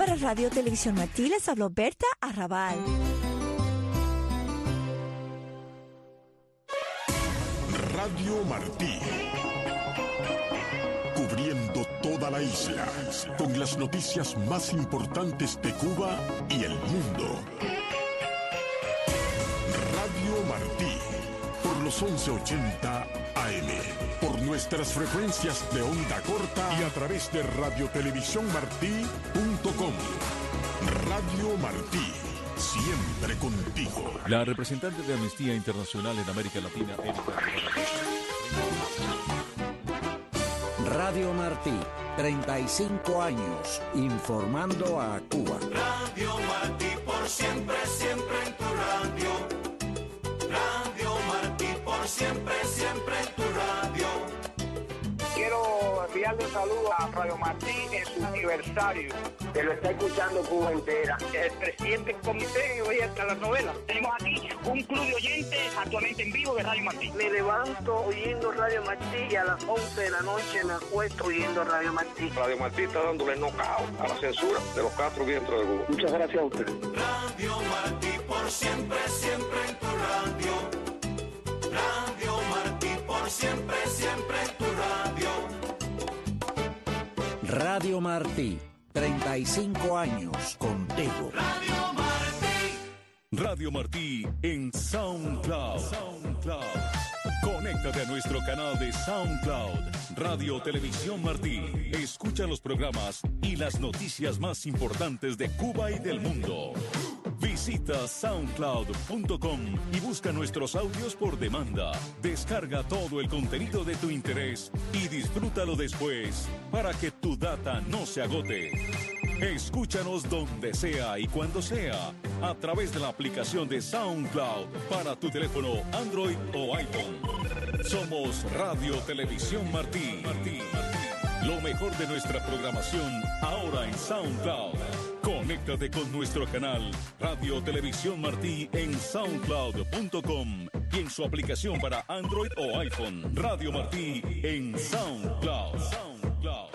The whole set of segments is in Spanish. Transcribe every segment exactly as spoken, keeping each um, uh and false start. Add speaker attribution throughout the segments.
Speaker 1: para Radio Televisión Martí les habló Berta Arrabal.
Speaker 2: Radio Martí. Cubriendo toda la isla, con las noticias más importantes de Cuba y el mundo. Radio Martí, por los once ochenta A M, por nuestras frecuencias de onda corta y a través de radio televisión martí punto com. Radio Martí, siempre contigo.
Speaker 3: La representante de Amnistía Internacional en América Latina, Erika.
Speaker 4: Radio Martí, treinta y cinco años, informando a Cuba.
Speaker 5: Radio Martí, por siempre, siempre en tu radio. Radio Martí, por siempre, siempre en tu radio.
Speaker 6: Quiero enviarle un saludo a Radio Martí en su aniversario. Que lo está escuchando Cuba entera. El presidente del comité oye hasta las novelas. Tenemos aquí un club de oyentes actualmente en vivo de Radio Martí. Me levanto oyendo Radio Martí y a las once de la noche me acuesto oyendo Radio Martí.
Speaker 7: Radio Martí está dándole knockout a la censura de los cuatro vientos de Cuba.
Speaker 6: Muchas gracias a usted.
Speaker 5: Radio Martí, por siempre, siempre en tu radio. Radio Martí, por siempre, siempre en tu radio.
Speaker 4: Radio Martí, treinta y cinco años contigo.
Speaker 5: Radio Martí.
Speaker 3: Radio Martí en SoundCloud. SoundCloud. Conéctate a nuestro canal de SoundCloud, Radio Televisión Martí. Escucha los programas y las noticias más importantes de Cuba y del mundo. Visita soundcloud punto com y busca nuestros audios por demanda. Descarga todo el contenido de tu interés y disfrútalo después para que tu data no se agote. Escúchanos donde sea y cuando sea a través de la aplicación de SoundCloud para tu teléfono Android o iPhone. Somos Radio Televisión Martí. Martí. Lo mejor de nuestra programación ahora en SoundCloud. Conéctate con nuestro canal Radio Televisión Martí en soundcloud punto com y en su aplicación para Android o iPhone. Radio Martí en SoundCloud. SoundCloud.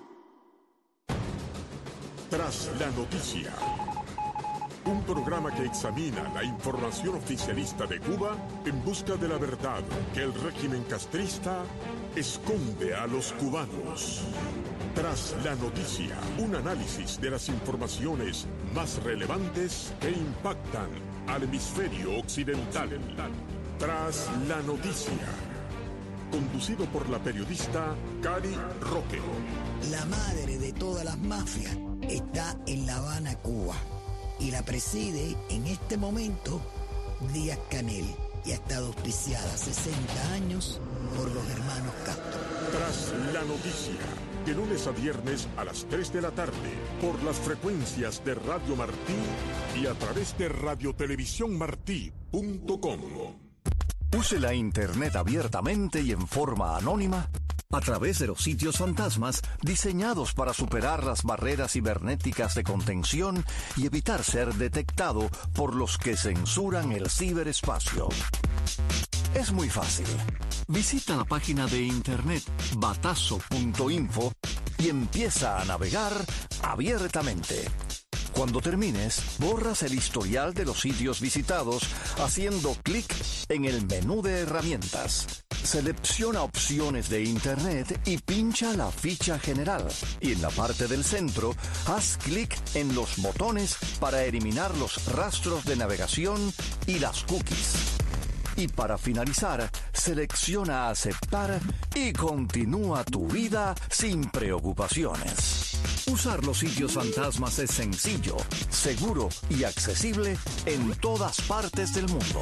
Speaker 2: Tras la noticia. Un programa que examina la información oficialista de Cuba en busca de la verdad que el régimen castrista esconde a los cubanos. Tras la noticia, un análisis de las informaciones más relevantes que impactan al hemisferio occidental. Tras la noticia, conducido por la periodista Cari Roque.
Speaker 8: La madre de todas las mafias está en La Habana, Cuba, y la preside en este momento Díaz-Canel, y ha estado auspiciada sesenta años por los hermanos Castro.
Speaker 2: Tras la noticia, de lunes a viernes a las tres de la tarde, por las frecuencias de Radio Martí y a través de radio televisión martí punto com.
Speaker 9: Use la Internet abiertamente y en forma anónima a través de los sitios fantasmas diseñados para superar las barreras cibernéticas de contención y evitar ser detectado por los que censuran el ciberespacio. Es muy fácil. Visita la página de internet batazo punto info y empieza a navegar abiertamente. Cuando termines, borras el historial de los sitios visitados haciendo clic en el menú de herramientas. Selecciona opciones de Internet y pincha la ficha general. Y en la parte del centro, haz clic en los botones para eliminar los rastros de navegación y las cookies. Y para finalizar, selecciona aceptar y continúa tu vida sin preocupaciones. Usar los sitios fantasmas es sencillo, seguro y accesible en todas partes del mundo.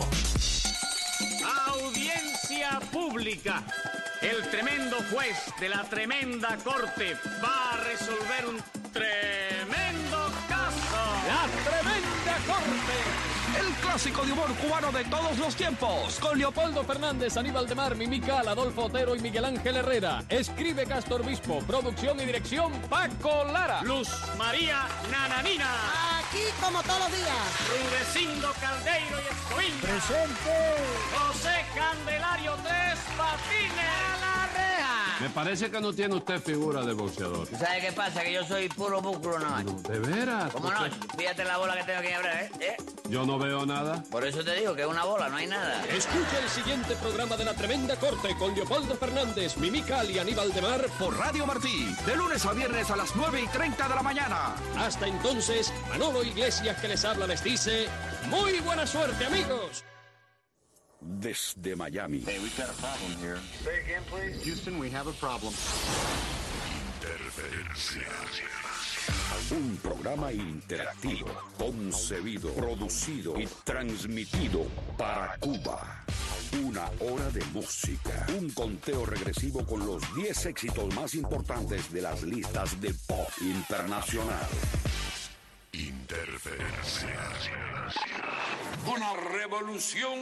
Speaker 10: Audiencia pública. El tremendo juez de la tremenda corte va a resolver un tremendo caso.
Speaker 11: La tremenda corte. El clásico de humor cubano de todos los tiempos. Con Leopoldo Fernández, Aníbal de Mar, Mimical, Adolfo Otero y Miguel Ángel Herrera. Escribe Castor Obispo. Producción y dirección Paco Lara.
Speaker 10: Luz María Nananina.
Speaker 12: Aquí como todos los días.
Speaker 10: Rudecindo Caldeiro y Escoviña.
Speaker 12: Presente.
Speaker 10: José Candelario Tres Patines.
Speaker 12: A la reja.
Speaker 13: Me parece que no tiene usted figura de boxeador.
Speaker 14: ¿Sabes qué pasa? Que yo soy puro músculo nada más.
Speaker 13: No, ¿de veras?
Speaker 14: ¿Cómo no? Fíjate la bola que tengo aquí ahora, ¿eh? ¿eh?
Speaker 13: Yo no veo nada.
Speaker 14: Por eso te digo que es una bola, no hay nada.
Speaker 11: Escucha el siguiente programa de La Tremenda Corte con Leopoldo Fernández, Mimical y Aníbal de Mar
Speaker 4: por Radio Martí, de lunes a viernes a las nueve y treinta de la mañana.
Speaker 11: Hasta entonces, Manolo Iglesias que les habla les dice, ¡muy buena suerte, amigos!
Speaker 3: Desde Miami.
Speaker 15: Hey, we've got a problem here.
Speaker 6: Say again, please.
Speaker 15: Houston, we have a problem.
Speaker 3: Interferencia. Un programa interactivo, concebido, producido y transmitido para Cuba. Una hora de música. Un conteo regresivo con los diez éxitos más importantes de las listas de pop internacional. Interferencia. Una revolución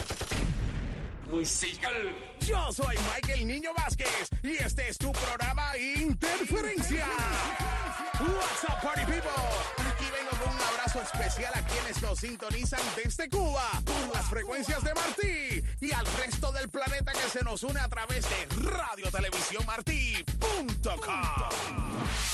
Speaker 3: musical.
Speaker 16: Yo soy Michael Niño Vázquez y este es tu programa Interferencia. What's up, party people? Aquí vengo con un abrazo especial a quienes nos sintonizan desde Cuba por las frecuencias de Martí y al resto del planeta que se nos une a través de radio televisión martí punto com.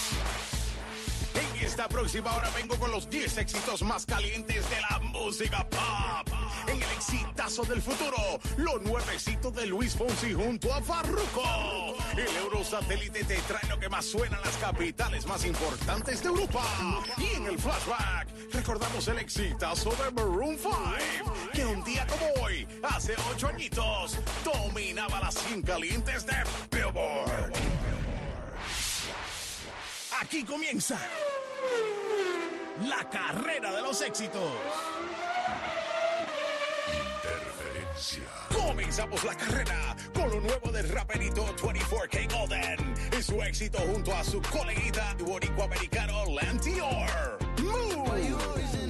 Speaker 16: En esta próxima hora vengo con los diez éxitos más calientes de la música pop. En el exitazo del futuro, lo nuevecito de Luis Fonsi junto a Farruko. El Eurosatélite te trae lo que más suena en las capitales más importantes de Europa. Y en el flashback, recordamos el exitazo de Maroon cinco, que un día como hoy, hace ocho añitos, dominaba las cien calientes de Billboard. Aquí comienza la carrera de los éxitos.
Speaker 3: Interferencia.
Speaker 16: Comenzamos la carrera con lo nuevo del raperito veinticuatro K Golden y su éxito junto a su coleguita boricua-americano Lantior. Move.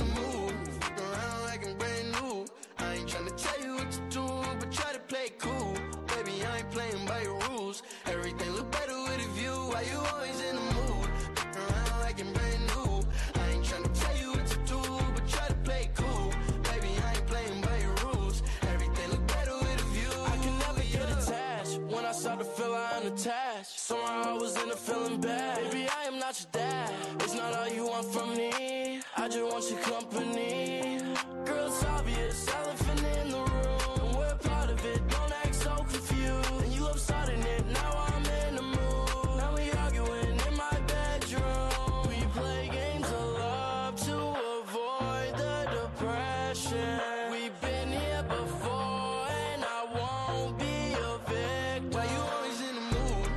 Speaker 17: Somehow I was in a feeling bad. Baby, I am not your dad. It's not all you want from me. I just want your company. Girl, it's obvious, elephant in the room. We're part of it, don't act so confused. And you love starting it, now I'm in the mood. Now we arguing in my bedroom. We play games of love to avoid the depression. We've been here before and I won't be a victim. Why you always in the mood?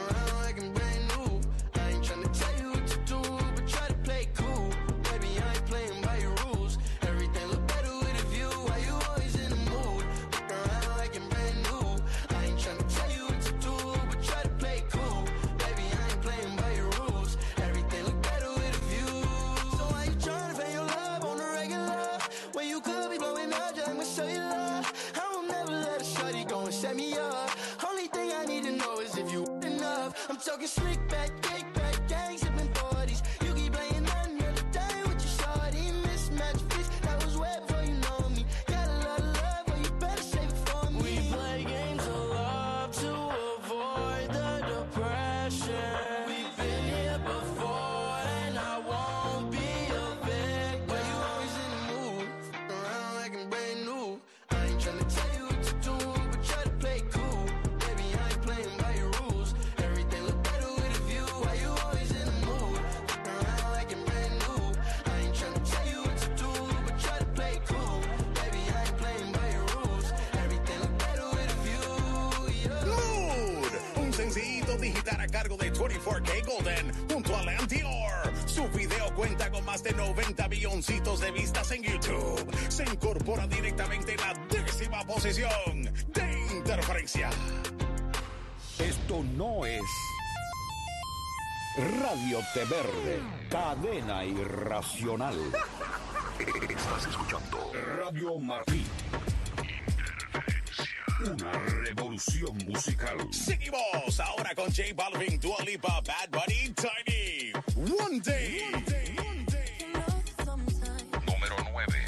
Speaker 17: I'm talking slick back, kick back, gang sipping forties. You keep playing another day with your shorty. Mismatch fish, that was way before you know me. Got a lot of love, but you better save it for me. We play games of love to avoid the depression. We've been here before and I won't be a victim. Why you always in the mood? Fuck around like I'm brand new. I ain't tryna tell you what to do, but try to play cool. Baby, I ain't playing by your rules.
Speaker 16: Digital a cargo de veinticuatro K Golden junto a Lantior. Su video cuenta con más de noventa milloncitos de vistas en YouTube. Se incorpora directamente en la décima posición de Interferencia.
Speaker 3: Esto no es Radio Té Verde, cadena irracional. Estás escuchando Radio Martí. Una revolución musical.
Speaker 16: Seguimos ahora con J Balvin, Dua Lipa, Bad Bunny, Tiny. One Day. One day. One day.
Speaker 3: Número nueve.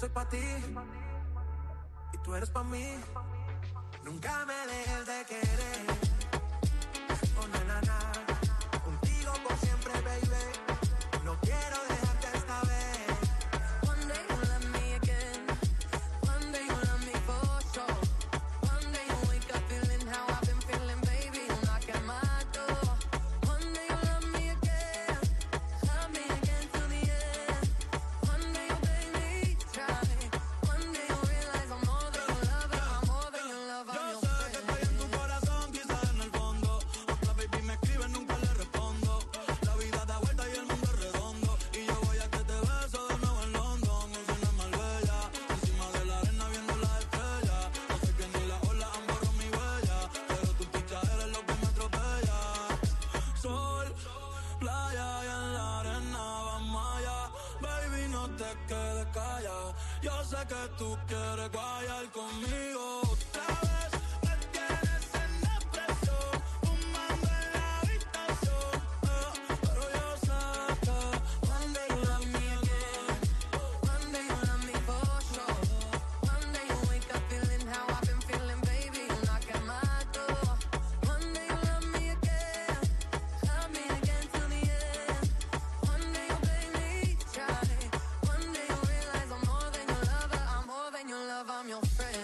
Speaker 18: soy pa' ti y tú eres pa' mí. Nunca me dejes de querer. Oh, na, na, na. Contigo por siempre, baby. No quiero dejarte esta vez.
Speaker 19: One day you love me again. One day you love me for sure. One day you wake up feeling how I've been feeling, baby. You knock at my door. One day you love me again. Love me again till the end. One day you beg me, try. One day you realize I'm more than your lover. I'm more than your lover. I'm your friend.
Speaker 18: Estoy en tu corazón, quizás en el fondo. Otra baby me escribe, nunca le respondo. La vida da vuelta y el mundo es redondo. Y yo voy a que te beso de nuevo en London. El cine es Marbella, encima de la arena viendo las estrellas. No sé que ni la ola han borrado mi huella, pero tu picha eres lo que me atropella. Sol, playa y en la arena vamos allá. Baby, no te quedes callada. Yo sé que tú quieres guayar conmigo. Otra vez me tienes en depresión, fumando en la habitación. eh, Pero yo sé que
Speaker 19: One day you love me again. One day you love me for sure. One day you wake up feeling how I've been feeling, baby. You knock at my door. One day you love me again. Love me again till the end. One day you beg me, try. One day you realize I'm more than your lover. I'm more than your lover. I'm your friend.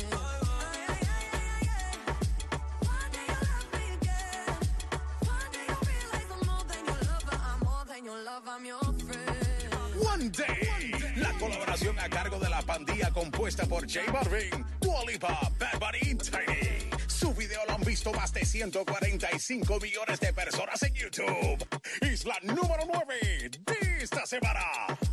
Speaker 19: One day you love me again. One day you realize I'm more than your lover. I'm more than your lover. I'm your friend.
Speaker 16: One Day, la colaboración a cargo de la pandilla compuesta por J Balvin, Dua Lipa, Bad Bunny y Tiny. Su video lo han visto más de ciento cuarenta y cinco millones de personas en YouTube. Es la número nueve de esta semana.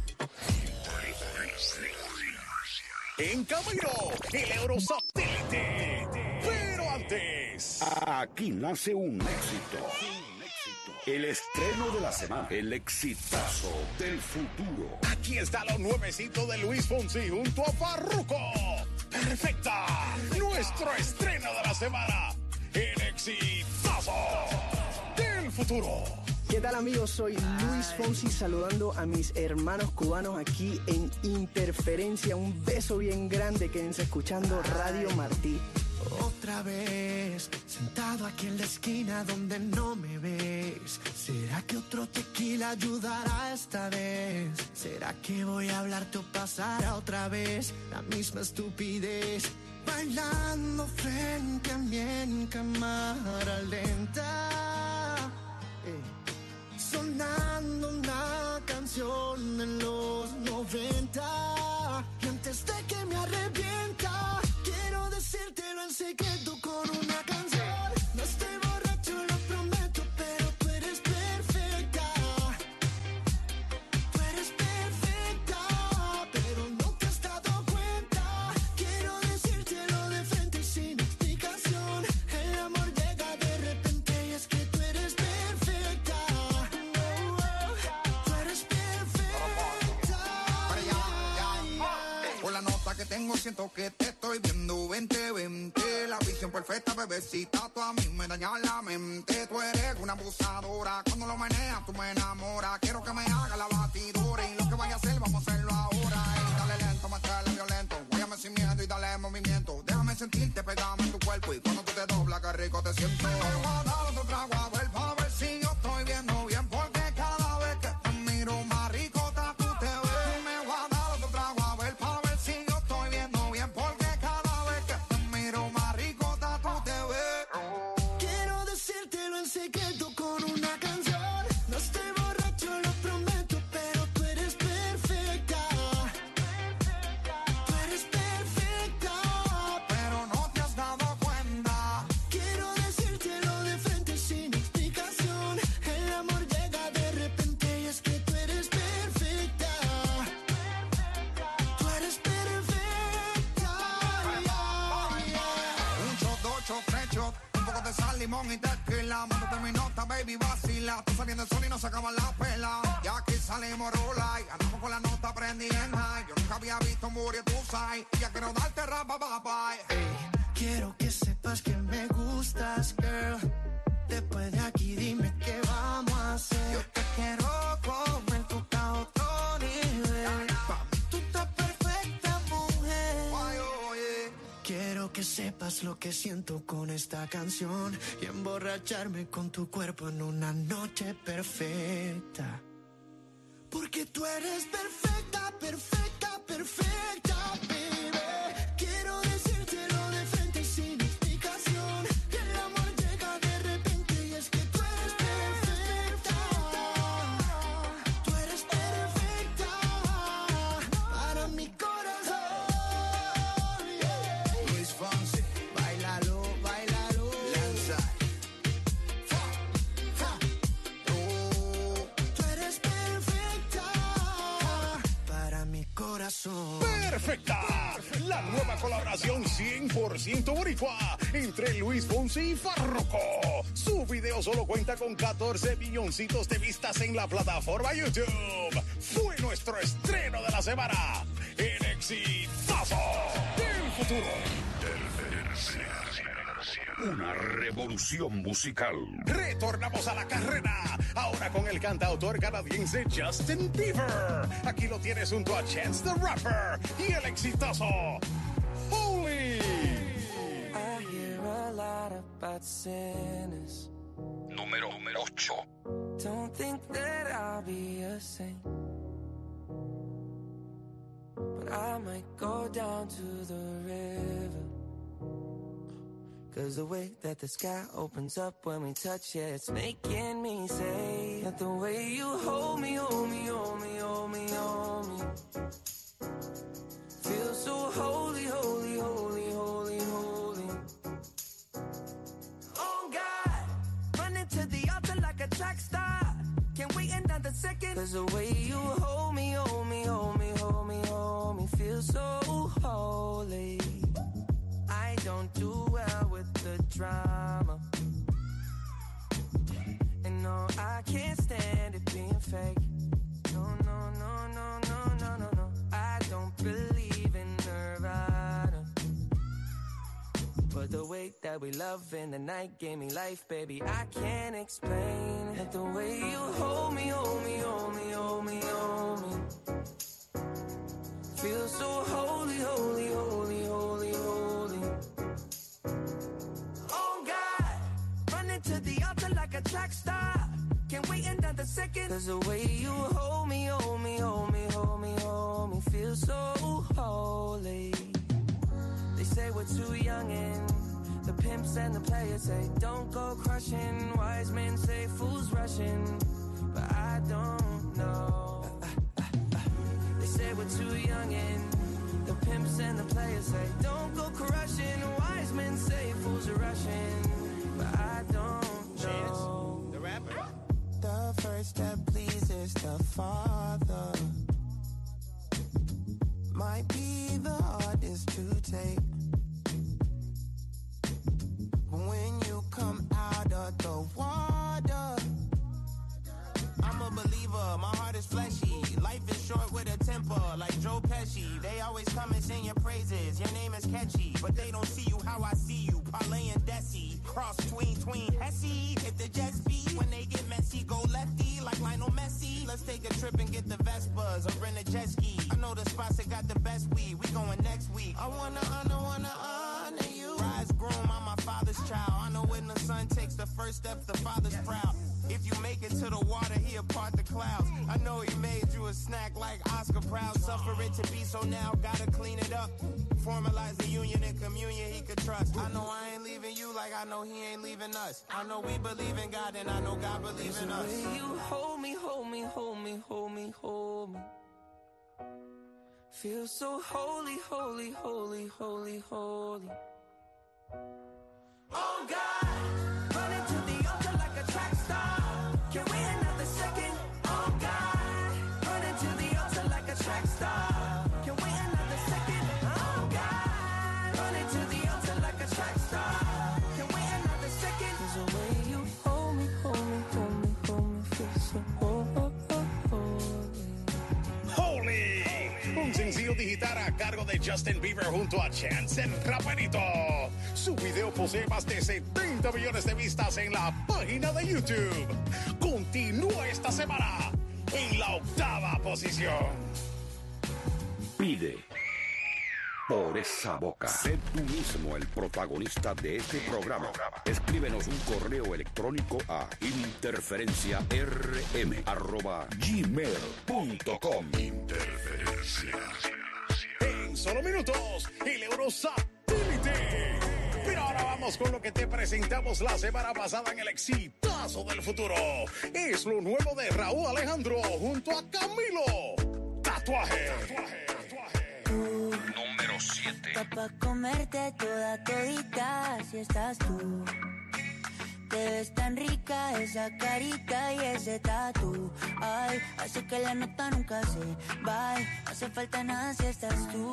Speaker 16: En camino, el Eurosatélite. Pero antes,
Speaker 4: Aquí nace un éxito. El estreno de la semana. El exitazo del futuro.
Speaker 16: aquí está lo nuevecito de Luis Fonsi junto a Farruko. Perfecta, nuestro estreno de la semana. El exitazo del futuro.
Speaker 20: ¿Qué tal, amigos? Soy Luis Fonsi saludando a mis hermanos cubanos aquí en Interferencia. Un beso bien grande, quédense escuchando Radio Martí.
Speaker 18: Otra vez, sentado aquí en la esquina donde no me ves. ¿Será que otro tequila ayudará esta vez? ¿Será que voy a hablarte o pasará otra vez la misma estupidez? Bailando frente a mí en cámara lenta, eh. sonando una canción en los noventa. Y antes de que me arrepienta, quiero decírtelo en secreto con una canción. No estoy borracho, lo prometo, pero tú eres perfecta. Tú eres perfecta, pero no te has dado cuenta. Quiero decírtelo de frente y sin explicación. El amor llega de repente y es que tú eres perfecta. Oh, oh, tú eres perfecta.
Speaker 21: Para ya, ya. Por la nota que tengo siento que te estoy viendo veinte veinte. La visión perfecta, bebecita, tú a mí me dañas la mente. Tú eres una abusadora, cuando lo meneas tú me enamoras. Quiero que me haga la batidora y lo que vaya a hacer vamos a hacerlo ahora. Ey, dale lento, métele violento, guáyame sin miedo y dale movimiento. Déjame sentirte, pegame en tu cuerpo y cuando tú te doblas, qué rico te siento. Me voy a dar otro trago a ver, para ver si yo estoy viendo bien, porque cada vez que te miro más ricota tú te ves. Me voy a dar otro trago a ver, para ver si yo estoy viendo bien, porque cada vez que te miro más ricota tú te ves.
Speaker 18: Quiero decírtelo en secreto con una canción. No estoy borracho, lo prometo, pero tú eres perfecta. Tú eres perfecta,
Speaker 21: pero no te has dado cuenta.
Speaker 18: quiero decírtelo de frente sin explicación. El amor llega de repente y es que tú eres perfecta. Tú eres perfecta.
Speaker 21: Un shot, dos shots, tres shots, un poco de sal, limón y tequila. Mándate mi nota, baby, vacila. Tú saliendo el sol y no se acaba la pela. Ya aquí salimos rola y andamos con la nota prendida en high. Yo nunca había visto un booty tu side. Y ya quiero darte rapa, bye, bye.
Speaker 18: Quiero que sepas que me gustas, girl. Después de aquí dime qué vamos a hacer. Yo te quiero comer, tú estás a otro nivel. Pa' mí tú estás perfecta. que sepas lo que siento con esta canción y emborracharme con tu cuerpo en una noche perfecta. Porque tú eres perfecta, perfecta, perfecta, baby. Quiero decírtelo de frente y sin explicación. El amor llega de repente y es que tú eres perfecta. Tú eres perfecta para mi corazón. Yeah.
Speaker 21: Luis Fonsi, bailalo, bailalo. Lanza. Fa, fa. Oh.
Speaker 18: Tú eres perfecta para mi corazón.
Speaker 16: Perfecta, la nueva colaboración cien por ciento boricua entre Luis Fonsi y Farruko. Su video solo cuenta con catorce milloncitos de vistas en la plataforma YouTube. Fue nuestro estreno de la semana, el exitazo del futuro.
Speaker 4: Una revolución musical.
Speaker 16: Retornamos a la carrera, ahora con el cantautor canadiense Justin Bieber. Aquí lo tienes junto a Chance the Rapper y el exitoso Holy.
Speaker 1: I hear a lot about sinners.
Speaker 4: Número ocho.
Speaker 1: Don't think that I'll be a saint, but I might go down to the river. Cause the way that the sky opens up when we touch it, it's making me say that the way you hold me, hold me, hold me, hold me, hold me, feels so holy, holy, holy, holy, holy. Oh God, running to the altar like a track star. Can't wait another second. Cause the way you hold me, hold me, hold me, hold me, hold me, feels so holy. I don't do well with the drama, and no, I can't stand it being fake. No, no, no, no, no, no, no, no. I don't believe in Nirvana, but the way that we love in the night gave me life, baby. I can't explain that the way you hold me, hold me, hold me, hold me, hold me, feels so holy, holy, holy, holy, holy. Oh God, running to the altar like a track star. Can't wait another second. Cause the way you hold me, hold me, hold me, hold me, hold me, feels so holy. They say we're too young and the pimps and the players say don't go crushing. Wise men say fools rushing, but I don't know. They say we're too young and the pimps and the players say don't go crushing. Wise men say fools are rushing, but I don't know.
Speaker 21: Chance, the rapper.
Speaker 1: The first that pleases the Father might be the hardest to take. When you come out of the water,
Speaker 22: I'm a believer, my heart is fleshy. Life is short with a temper, like Joe Pesci. They always come and sing your praises, your name is catchy, but they don't see you how I see you. Parlay and Desi, cross tween, tween, Hesse. If the Jets beat, when they get messy, go lefty, like Lionel Messi. Let's take a trip and get the Vespas, or rent a jet ski. I know the spots that got the best weed, we going next week. I wanna honor, wanna honor you. Rise groom, I'm my father's child. I know when the son takes the first step, the father's proud. If you make it to the water, he'll part the clouds. I know he made you a snack like Oscar Proud. Suffer it to be, so now gotta clean it up. Formalize the union and communion he could trust. I know I ain't leaving you like I know he ain't leaving us. I know we believe in God and I know God believes in us.
Speaker 1: the way you hold me, hold me, hold me, hold me, hold me, feel so holy, holy, holy, holy, holy. Oh God, running to the altar like a track star. Can't wait another second. Oh God, running to the altar like a track star. Can't wait another second. Oh God, running to the altar like a track star. Can't wait another second. 'Cause the way you hold me, hold me, hold me, hold me, feel so holy.
Speaker 16: Holy, un sencillo digital a cargo de Justin Bieber junto a Chance el Raperito. Su video posee más de setenta millones de vistas en la página de YouTube. Continúa esta semana en la octava posición.
Speaker 4: Pide por esa boca. Sé tú mismo el protagonista de este programa. Escríbenos un correo electrónico a interferenciarm arroba gmail punto com.
Speaker 16: Interferencia. En solo minutos, el Eurosatélite. Pero ahora vamos con lo que te presentamos la semana pasada en el Exitazo del Futuro. Es lo nuevo de Raúl Alejandro junto a Camilo. Tatuaje. Tatuaje.
Speaker 1: Número siete. Pa' comerte toda todita si estás tú. Te ves tan rica esa carita y ese tatu. Ay, hace que la nota nunca se va. No hace falta nada si estás tú.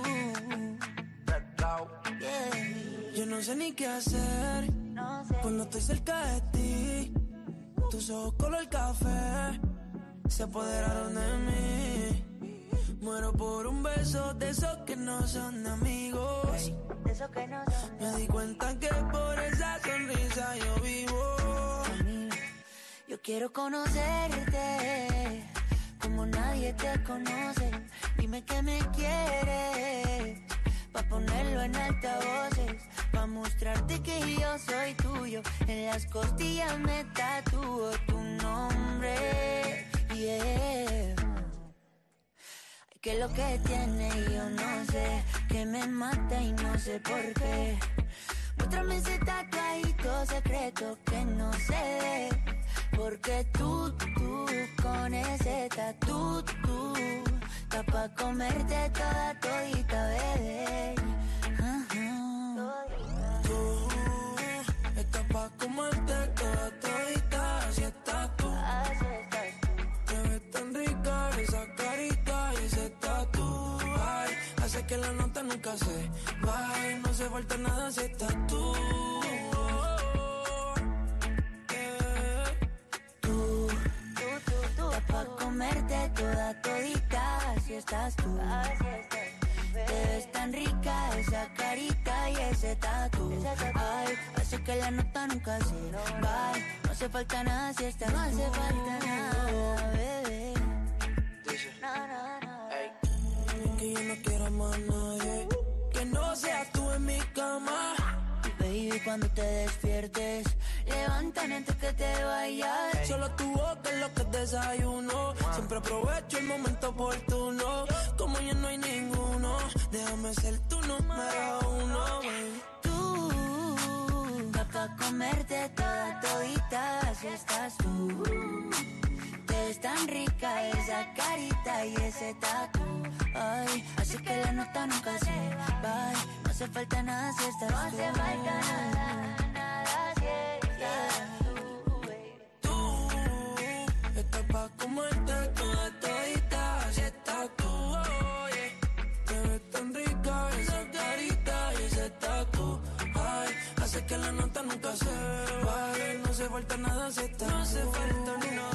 Speaker 1: Yeah.
Speaker 18: Yo no sé ni qué hacer
Speaker 1: No sé.
Speaker 18: cuando estoy cerca de ti. Tus ojos color café se apoderaron de mí. Muero por un beso de esos que no son amigos.
Speaker 1: Hey, de esos que no son
Speaker 18: Me di cuenta que por esa sonrisa yo vivo.
Speaker 1: Yo quiero conocerte como nadie te conoce. Dime que me quieres pa' ponerlo en altavoces, pa' mostrarte que yo soy tuyo. En las costillas me tatúo tu nombre. Yeah. Que lo que tiene yo no sé, que me mata y no sé por qué. Muéstrame ese tatuajito secreto que no sé, porque tú, tú, con ese tatu, tú, está pa' comerte toda todita, bebé.
Speaker 18: Tú estás pa' comerte toda todita, así estás tú. Te ves tan rica esa carita y ese tatu. Ay, hace que la nota nunca se va. No hace falta nada si estás tú.
Speaker 1: Tú, tú, tú, tú, está pa' comerte toda todita, así estás tú. Te ves tan rica esa carita y ese tatu. Ay, hace que la nota nunca se va. No hace falta nada si estás tú. No hace falta nada, bebé. No, no, no.
Speaker 18: Que yo no quiero más nadie que no seas tú en mi cama.
Speaker 1: Baby, cuando te despiertes, levántame antes que te vayas.
Speaker 18: Solo tu boca es lo que desayuno. Siempre aprovecho el momento oportuno. Como ya no hay ninguno, déjame ser tu número uno, baby.
Speaker 1: Tú, pa' comerte toda todita, así estás tú. Te ves tan rica esa carita y ese tatu. Ay, así que la nota nunca se va. No hace falta nada si estás tú. No hace falta nada, nada si estás tú, baby.
Speaker 18: Tú estás pa' comerte toda todita, así estás tú, oye. Te ves tan rica esa carita y ese tatu. Ay, hace que la nota nunca se va. No hace falta nada si estás tú. No hace falta ni nada.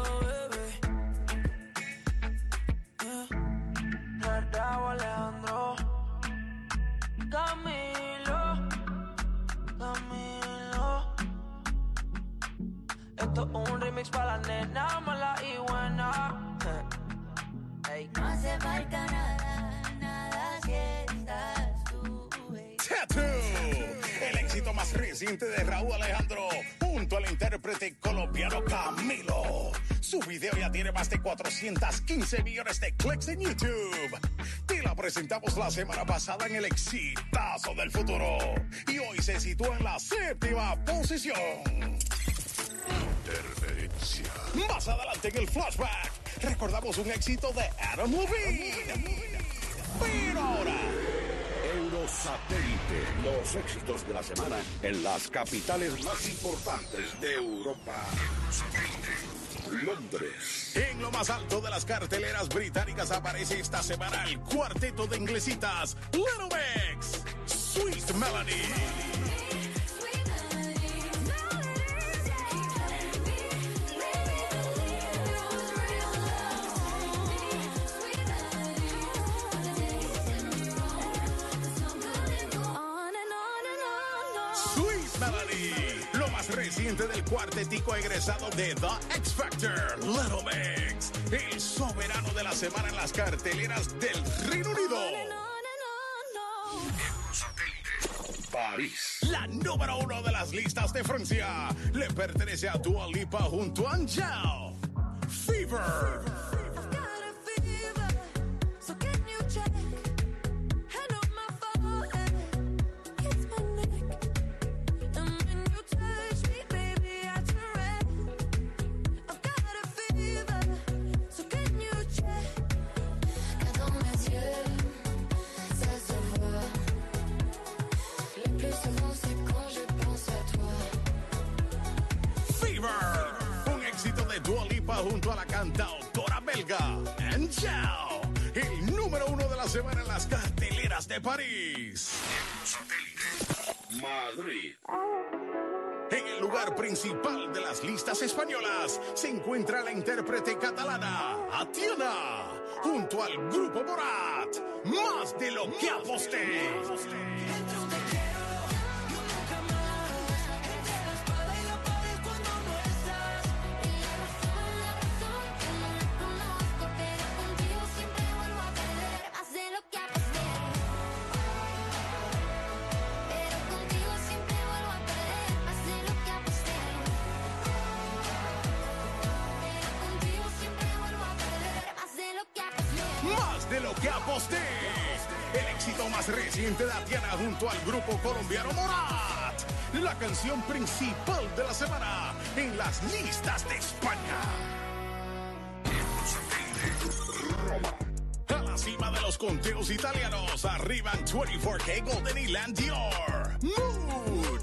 Speaker 18: Raúl Alejandro, Camilo, Camilo. Esto es un remix para la nena mala y buena. Hey.
Speaker 1: No hace falta nada, nada si estás tú, baby.
Speaker 16: Tattoo, el éxito más reciente de Raúl Alejandro junto al intérprete colombiano Camilo. Su video ya tiene más de cuatrocientos quince millones de clics en YouTube. Te la presentamos la semana pasada en el Exitazo del Futuro. Y hoy se sitúa en la séptima posición. Interferencia. Más adelante en el flashback, recordamos un éxito de Adam Levine. Pero ahora,
Speaker 4: Eurosatélite, los éxitos de la semana en las capitales más importantes de Europa. Londres.
Speaker 16: En lo más alto de las carteleras británicas aparece esta semana el cuarteto de inglesitas Little Mix, Sweet Melody. Sweet Melody, lo más reciente del cuartetico egresado de The X Factor, Little Mix, el soberano de la semana en las carteleras del Reino Unido.
Speaker 4: París.
Speaker 16: La número uno de las listas de Francia le pertenece a Dua Lipa junto a Angel. Fever. Junto a la cantautora belga Angel, el número uno de la semana en las carteleras de París.
Speaker 4: Madrid.
Speaker 16: En el lugar principal de las listas españolas se encuentra la intérprete catalana Atiana, junto al grupo Borat, Más de lo que aposté. De lo que aposté. El éxito más reciente de Atiana junto al grupo colombiano Morat. La canción principal de la semana en las listas de España. A la cima de los conteos italianos arriban veinticuatro K Golden y Land Dior. Mood.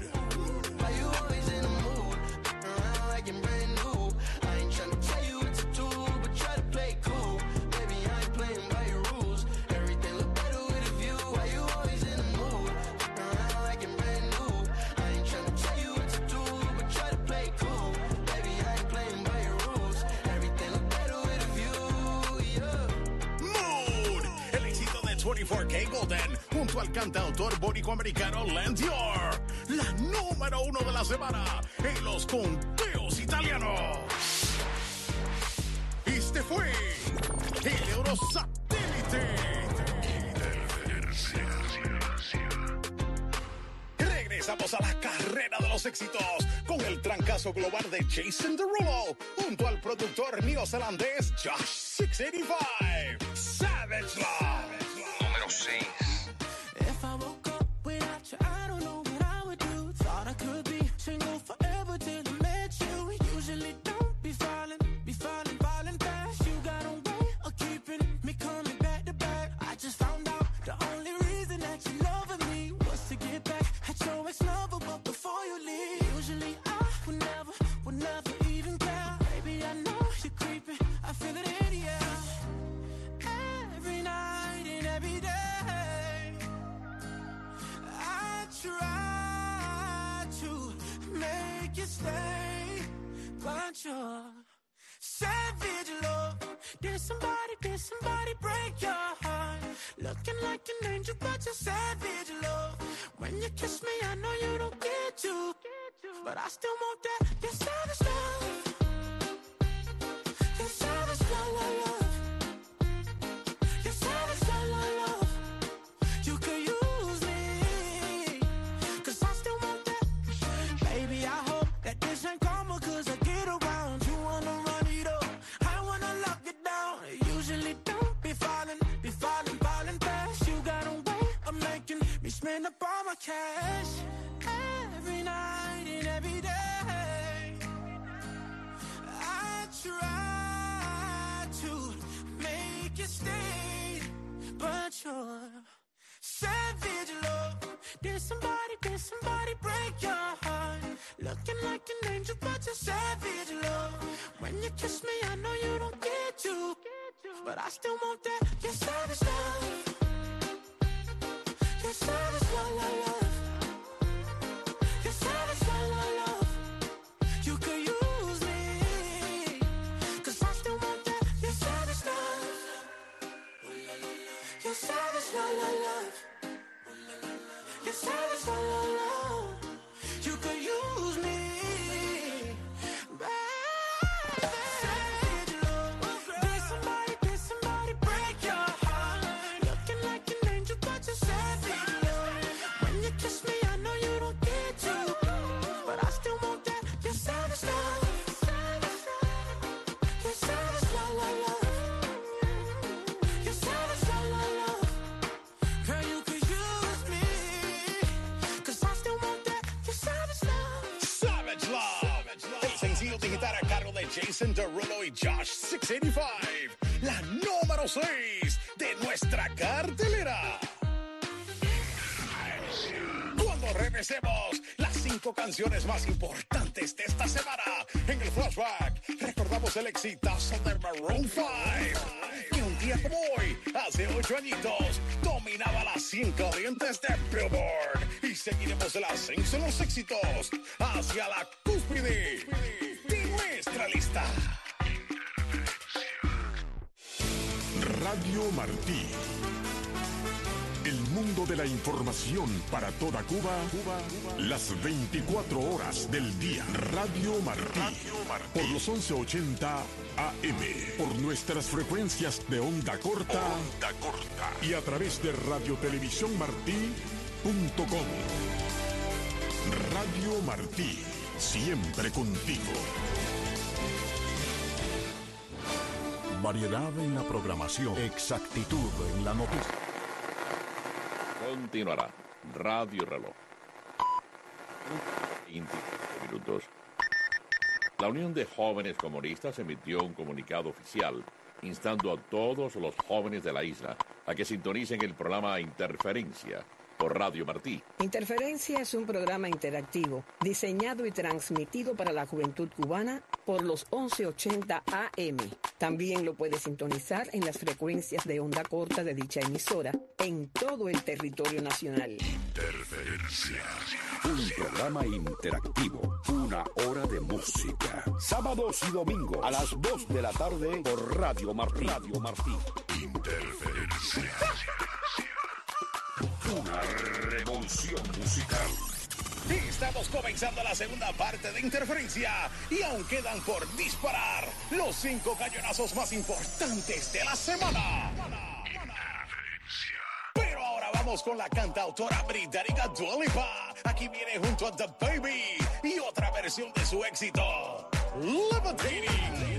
Speaker 16: veinticuatro K Golden, junto al cantautor borico-americano Land Dior, la número uno de la semana en los conteos italianos. Este fue el Eurosatélite. Regresamos a la carrera de los éxitos con el trancazo global de Jason Derulo, junto al productor neozelandés Josh seiscientos ochenta y cinco. Savage Love.
Speaker 5: Número seis.
Speaker 18: If I woke up without you, I don't know what I would do. Thought I could be single forever till I met you. Usually don't be falling, be falling, falling fast. You got a way of keeping me coming back to back. I just found out the only reason that you loving me was to get back at your ex-lover, but before you leave, usually I would never, would never even care. Baby, I know you're creeping, I feel it in the air. Every night and every day I try to make you stay, but you're savage love. Did somebody, did somebody break your heart? Looking like an angel, but you're savage love. When you kiss me, I know you don't get to, but I still want that. You're savage love. You're savage love, love, love. You could use me, cause I still want that. Baby, I hope that this ain't karma, cause I get around. You wanna run it up, I wanna lock it down. Usually don't be falling, be falling, falling fast. You got a way of making me spend up all my cash. Every night and every day I try to make you stay, but you're savage love. Did somebody, did somebody break your heart? Looking like an angel, but you're savage love. When you kiss me, I know you don't get to, but I still want that. You're savage love. You're savage love, love, love. You're savage love, love, love. You could use me, cause I still want that. You're savage love. You're savage love, love, love. You're savage love, love, love. You could use me, baby. Savage love. Did somebody, did somebody break your heart? Looking like an angel, but you're savage love. When you kiss me, I know
Speaker 16: Jason Derulo y Josh seiscientos ochenta y cinco, la número seis de nuestra cartelera. Cuando regresemos, las cinco canciones más importantes de esta semana. En el flashback, recordamos el exitazo de Maroon cinco, que un día como hoy, hace ocho añitos, dominaba las cien calientes de Billboard. Y seguiremos el ascenso en los éxitos hacia la cúspide de nuestra lista.
Speaker 2: Radio Martí. El mundo de la información para toda Cuba, Cuba, las veinticuatro horas del día. Radio Martí, por los once ochenta A M, por nuestras frecuencias de onda corta, onda corta y a través de radiotelevisión martí punto com. Radio Martí, siempre contigo.
Speaker 9: Variedad en la programación, exactitud en la noticia.
Speaker 5: Continuará Radio Reloj. veinticinco minutos. La Unión de Jóvenes Comunistas emitió un comunicado oficial instando a todos los jóvenes de la isla a que sintonicen el programa Interferencia por Radio Martí.
Speaker 7: Interferencia es un programa interactivo diseñado y transmitido para la juventud cubana por los once ochenta A M. También lo puede sintonizar en las frecuencias de onda corta de dicha emisora en todo el territorio nacional.
Speaker 4: Interferencia. Un programa interactivo. Una hora de música. Sábados y domingos a las dos de la tarde por Radio Martí. Radio Martí. Interferencia. Una revolución musical.
Speaker 16: Estamos comenzando la segunda parte de Interferencia y aún quedan por disparar los cinco cañonazos más importantes de la semana. Pero ahora vamos con la cantautora británica Dua Lipa. Aquí viene junto a The Baby y otra versión de su éxito, Levitating.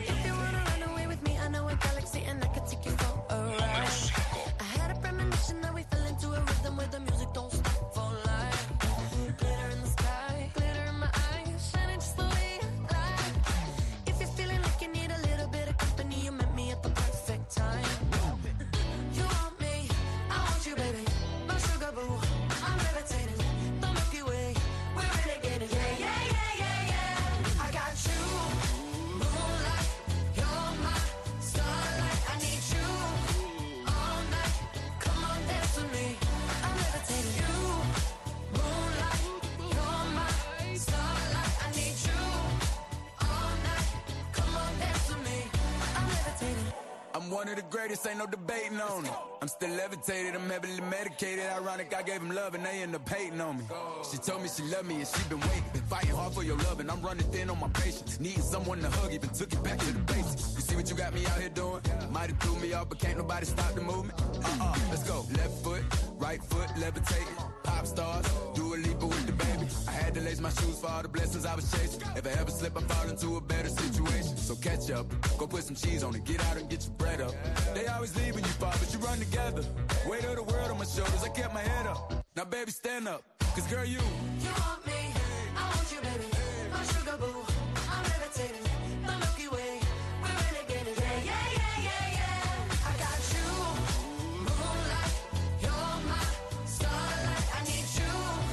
Speaker 23: One of the greatest, ain't no debating on it. I'm still levitated, I'm heavily medicated. Ironic, I gave him love and they end up hating on me. She told me she loved me and she been waiting. Been fighting hard for your love and I'm running thin on my patience. Needing someone to hug, even took it back to the basics. You see what you got me out here doing? Might have threw me off, but can't nobody stop the movement. Uh-uh, let's go. Left foot, right foot, levitating. Pop stars, do a leap with the baby. I had to lace my shoes for all the blessings I was chasing. If I ever slip, I fall into a better situation. So catch up, go put some cheese on it, get out and get your bread up. They always leave when you fall, but you run together. Weight of the world on my shoulders, I kept my head up. Now baby, stand up, cause girl, you
Speaker 19: You want me, I want you, baby. My sugar boo, I'm levitating. The Milky Way, we're renegading. Yeah, yeah, yeah, yeah, yeah. I got you, moonlight. You're my starlight. I need you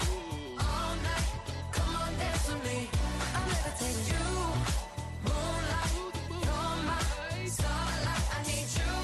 Speaker 19: all night. Come on, dance with me. I'm levitating. You, moonlight. You're my starlight. I need you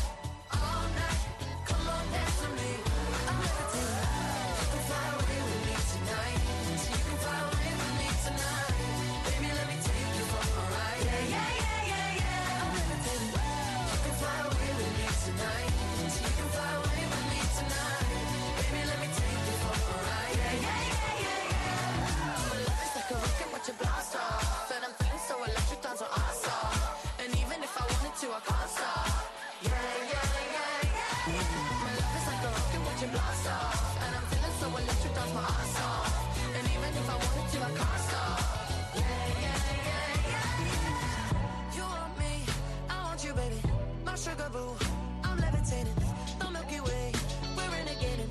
Speaker 19: all night. Come on, dance with me. I'm levitating. You can fly away with me tonight. You can fly away with me tonight. Baby, let me take you for a ride. Yeah, yeah, yeah, yeah, yeah. I'm levitating. You can fly away with me tonight. You can fly away with me tonight. Baby, let me take you for a ride. Yeah, yeah, yeah, yeah, yeah. My love is like a rocket, watch it blast off. And I'm feeling so electric, dance on awesome. And even if I wanted to, I can't stop. Yeah, yeah, yeah, yeah. My love is like a rocket, watch it blast off. And I'm feeling so electric, dance my ass off. And even if I wanted to, I can't stop. Yeah, yeah, yeah, yeah. You want me, I want you, baby. My sugar boo, I'm levitating. The Milky Way, we're renegading.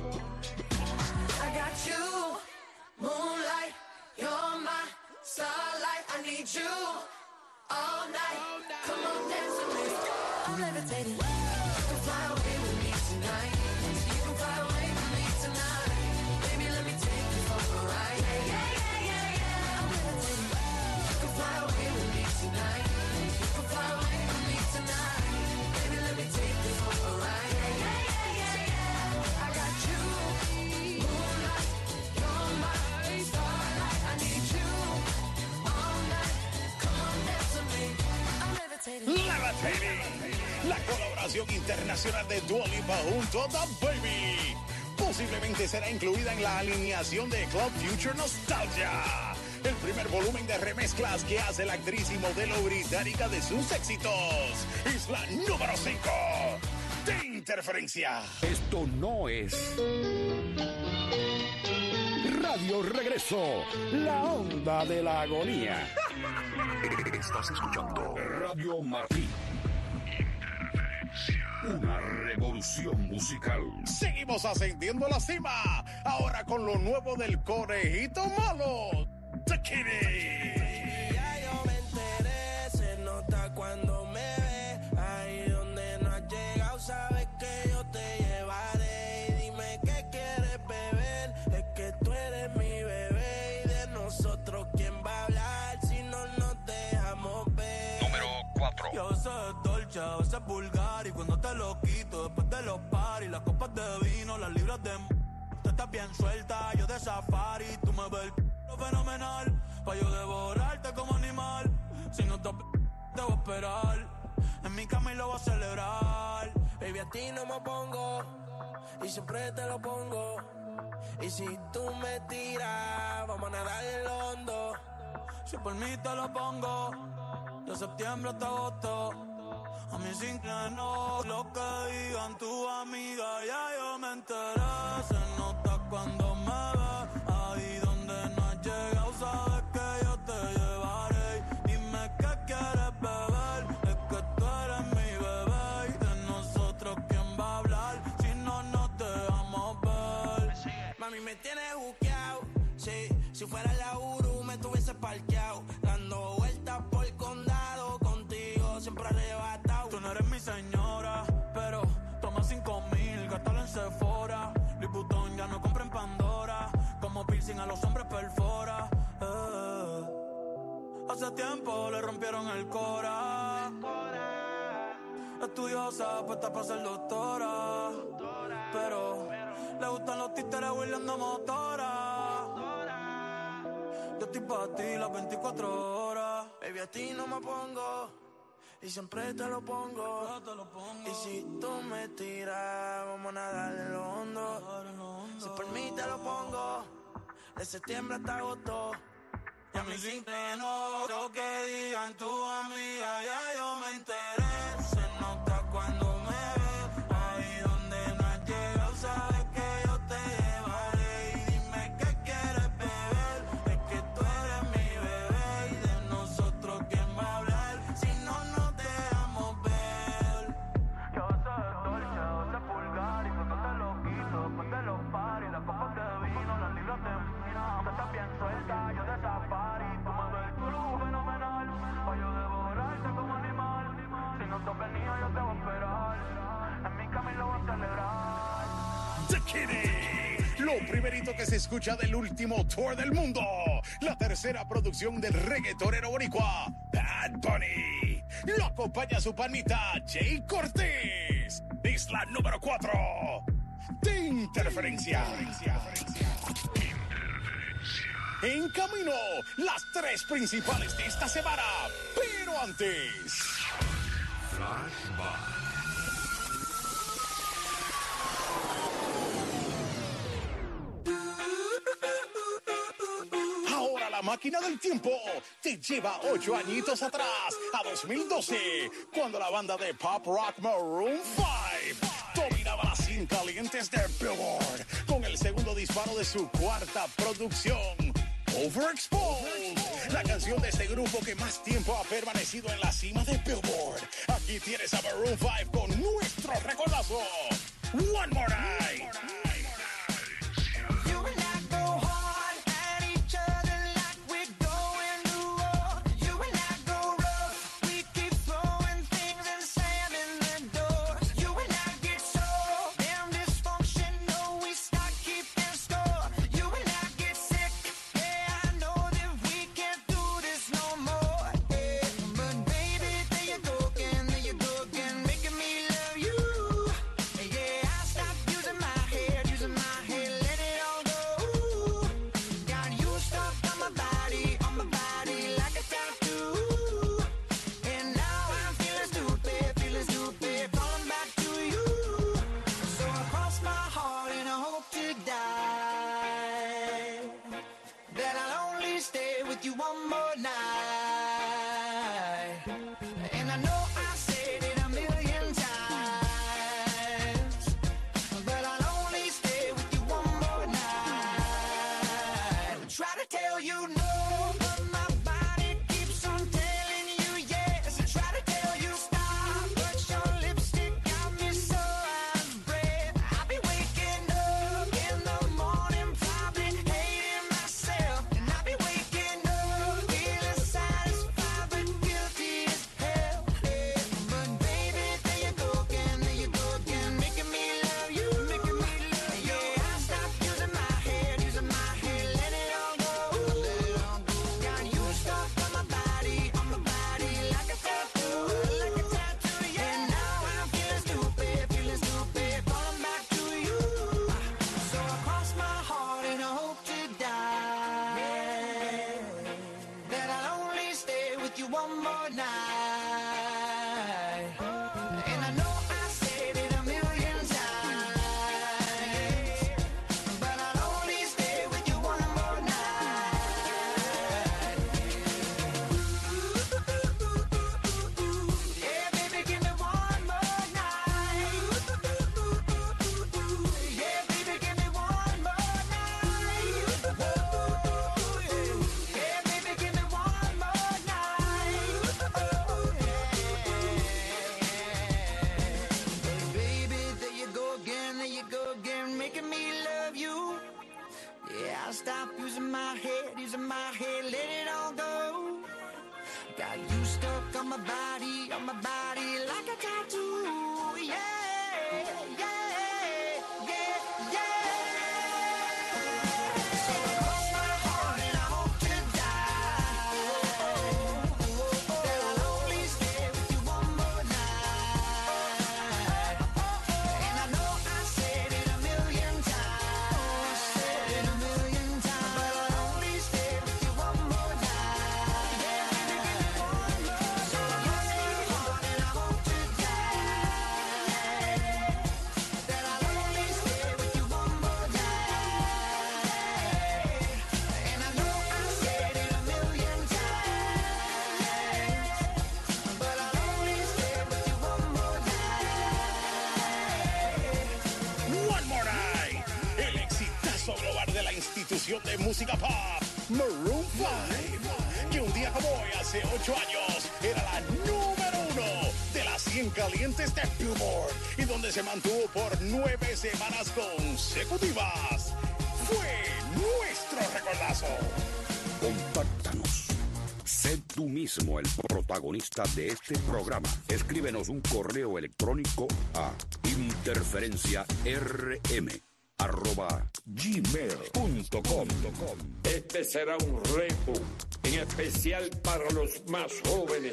Speaker 19: I got you, moonlight. You're my starlight. I need you all all night. Come on, dance with me. I'm levitating. You can fly away with me tonight. You can fly away with me tonight. Baby, let me take you for a ride. Yeah, yeah, yeah, yeah, yeah. I'm levitating. You can fly away with me tonight. You can fly away with me tonight. Baby, let me take you for a ride. Yeah, yeah, yeah, yeah, yeah. I got you, moonlight, you're my starlight. I need you all night. Come on, dance with me. I'm levitating.
Speaker 16: Levitating, la colaboración internacional de Dua Lipa junto a The Baby. Posiblemente será incluida en la alineación de Club Future Nostalgia, el primer volumen de remezclas que hace la actriz y modelo británica de sus éxitos. Es la número cinco de Interferencia.
Speaker 4: Esto no es Radio Regreso, la onda de la agonía. Estás escuchando Radio Martí. Una revolución musical.
Speaker 16: Seguimos ascendiendo la cima, ahora con lo nuevo del Conejito Malo, The Kitty.
Speaker 8: Ya yo me enteré, se nota cuando me ve. Ahí donde no has llegado, sabes que yo te llevaré. Y dime qué quieres beber, es que tú eres mi bebé. Y de nosotros, ¿quién va a hablar si no nos dejamos ver?
Speaker 4: Número cuatro.
Speaker 22: Yo sé dolce, a veces vulgar. Y cuando te lo quito, después de los paris, las copas de vino, las libras de... Tú estás bien suelta, yo de safari. Tú me ves el fenomenal, pa' yo devorarte como animal. Si no te te voy a esperar, en mi cama y lo voy a celebrar.
Speaker 8: Baby, a ti no me pongo, y siempre te lo pongo. Y si tú me tiras, vamos a nadar en el hondo.
Speaker 22: Si por mí te lo pongo, de septiembre hasta agosto. A mí sin que no, lo que digan tu amiga, ya yo me enteré. Se nota cuando me ve, ahí donde no has llegado, sabes que yo te llevaré. Dime qué quieres beber, es que tú eres mi bebé. Y de nosotros, ¿quién va a hablar si no nos dejamos ver?
Speaker 8: Mami, me tienes buqueado, sí. Si fuera la Uru, me tuviese parqueado. Dando vueltas por el condado, contigo siempre arrebatado.
Speaker 22: Tú no eres mi señora, pero toma cinco mil, gástalo en Sephora. Liputón ya no compra en Pandora, como piercing a los hombres perfora. Eh. Hace tiempo le rompieron el cora. Estudiosa, puesta para ser doctora, pero le gustan los títeres huirleando motora. Yo estoy pa' ti las veinticuatro horas.
Speaker 8: Baby, a ti no me pongo, y siempre te lo pongo.
Speaker 22: Te lo pongo.
Speaker 8: Y si tú me tiras, vamos a nadar en lo hondo. Si por mí te lo pongo, de septiembre hasta agosto.
Speaker 22: Y a mí sin que no, lo que digan tu amiga, ya yo me enteré. Se nota cuando me ve, ahí donde no has llegado, sabes que yo te llevaré. Y dime qué quieres beber, es que tú eres mi bebé. Y de nosotros, ¿quién va a hablar si no nos dejamos ver? Yo soy dolce, yo soy vulgar. Y cuando te lo quito, después de los paris, las copas de vino, las libras de vino. Tú estás bien suelta, yo de safari. Tú me ves el culo fenomenal, pa' yo devorarte como animal. Si no te has venido, yo te voy a esperar, en mi cama y lo voy a celebrar.
Speaker 16: The Kitty, lo primerito que se escucha del último tour del mundo, la tercera producción del reggaetonero boricua Bad Bunny. Lo acompaña su panita Jay Cortés. Es la número cuatro de Interferencia. En camino, las tres principales de esta semana, pero antes...
Speaker 2: Flashback.
Speaker 16: Ahora la máquina del tiempo te lleva ocho añitos atrás, a dos mil doce, cuando la banda de pop rock Maroon cinco dominaba las cien calientes de Billboard con el segundo disparo de su cuarta producción, Overexposed, la canción de este grupo que más tiempo ha permanecido en la cima de Billboard. Aquí tienes a Maroon cinco con nuestro recordazo, One More Night.
Speaker 17: We And I know I said it a million times, but I'll only stay with you one more night. Yeah, baby, give me one more night. Yeah, baby, give me one more night. Oh, yeah. Yeah, baby, give me one more night. Oh, yeah. Baby, there you go again, there you go again, making me love you. Yeah, I'll stop using my head, using my head, let it all go. Got you stuck on my body, on my body like a tattoo. Yeah, yeah, yeah, yeah. So cross my heart and I hope to die that I'll only stay with you one more night. And I know I said it a million times, said it a million times, but I'll only stay with you one more night. Yeah, baby, give me one more. So cross my heart and I hope to die that I'll only stay with you one more night. And I know I said it a million times, but I'll only stay with you one more night.
Speaker 16: One More Night, el exitazo global de la institución de música pop, Maroon cinco, que un día como hoy, hace ocho años, era la número uno de las cien calientes de Billboard y donde se mantuvo por nueve semanas consecutivas. Fue nuestro recordazo.
Speaker 4: Contáctanos. Sé tú mismo el protagonista de este programa. Escríbenos un correo electrónico a interferenciarm arroba gmail punto com.
Speaker 10: Este será un reto, en especial para los más jóvenes.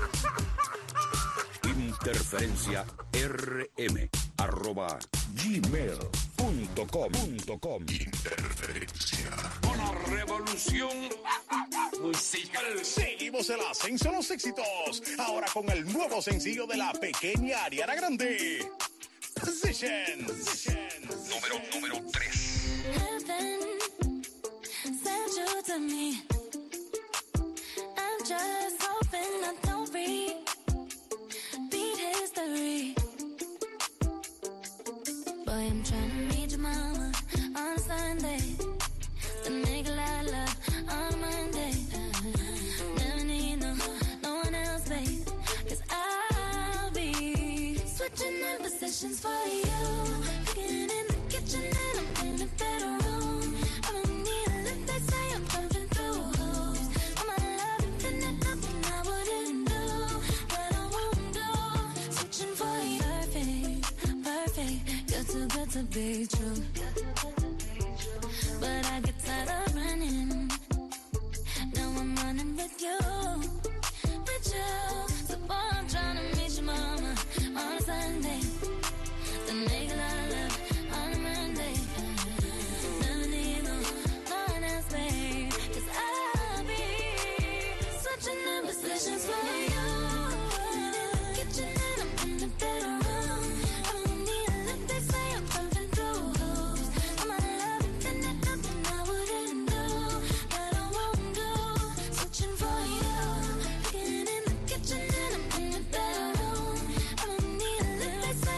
Speaker 4: Interferenciarm arroba gmail punto com.
Speaker 16: Interferencia.
Speaker 10: Una revolución musical.
Speaker 16: Seguimos el ascenso a los éxitos. Ahora con el nuevo sencillo de la pequeña Ariana Grande. Positions.
Speaker 4: Número, número tres.
Speaker 19: Heaven sent you to me. I'm just hoping I don't repeat history. Boy, I'm trying to meet your mama on Sunday, to make a lot of love on Monday. Never need no, no one else, babe, 'cause I'll be switching in positions for you. Cooking in the kitchen and I'm in the bedroom. I don't need a lift, they say I'm pumping through holes. I'm out of love, and there's nothing I wouldn't do, that I won't do. Switching for you, perfect, perfect. You're too good to be true. But I get tired of running. Now I'm running with you, with you. So boy, I'm trying to meet your mama on Sunday, to make a lot of love on a Monday. Never need no, no one else, babe, 'cause I'll be switching in positions for you. Kitchen and I'm in the bedroom. I don't need a lift, they say I'm pumping through holes. I'm out of love, and there's nothing I wouldn't do, that I won't do. Switching for you. Cooking in the kitchen and I'm in the bedroom. I don't need a lift, they say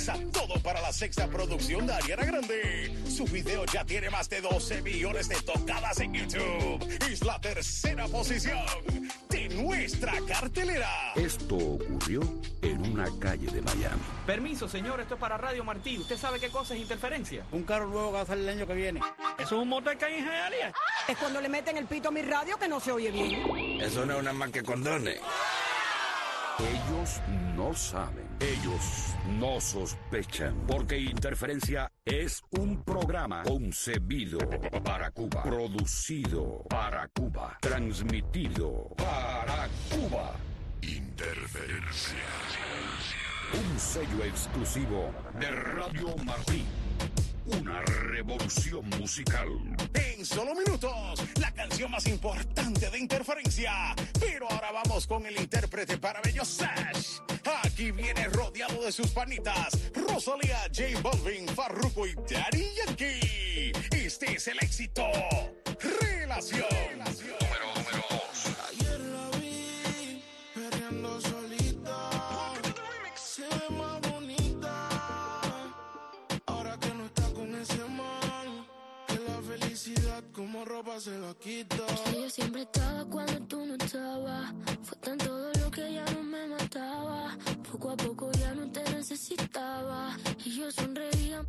Speaker 16: Pasa todo para la sexta producción de Ariana Grande. Su video ya tiene más de doce millones de tocadas en YouTube. Es la tercera posición de nuestra cartelera.
Speaker 4: Esto ocurrió en una calle de Miami.
Speaker 12: Permiso, señor, esto es para Radio Martí. ¿Usted sabe qué cosa es interferencia?
Speaker 13: Un carro nuevo que va a salir el año que viene.
Speaker 12: ¿Eso es un motor que hay en Hialeah?
Speaker 14: Es cuando le meten el pito a mi radio que no se oye bien.
Speaker 4: Eso no es una más que condones. Ellos no saben, ellos no sospechan, porque Interferencia es un programa concebido para Cuba, producido para Cuba, transmitido para Cuba. Interferencia, un sello exclusivo de Radio Martí. Una revolución musical.
Speaker 16: En solo minutos, la canción más importante de Interferencia. Pero ahora vamos con el intérprete para Bello Sash. Aquí viene rodeado de sus panitas, Rosalía, J Balvin, Farruko y Daddy Yankee. Este es el éxito. Relación. Relación. Número, número dos.
Speaker 8: Ayer la vi perreando solita. Se ve más bonita. Ahora que no está con ese man, que la felicidad como ropa se la quita.
Speaker 24: Yo siempre estaba cuando tú no estabas. Fue tan todo lo que ya no me mataba. Poco a poco ya no te necesitaba. Y yo sonreía.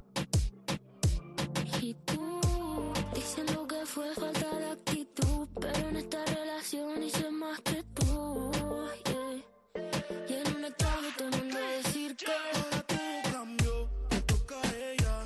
Speaker 24: Y tú, diciendo que fue falta de actitud. Pero en esta relación hice más que tú. Yeah. Y en un estado te mandé a decir que
Speaker 8: ahora todo cambió, te toca a ella.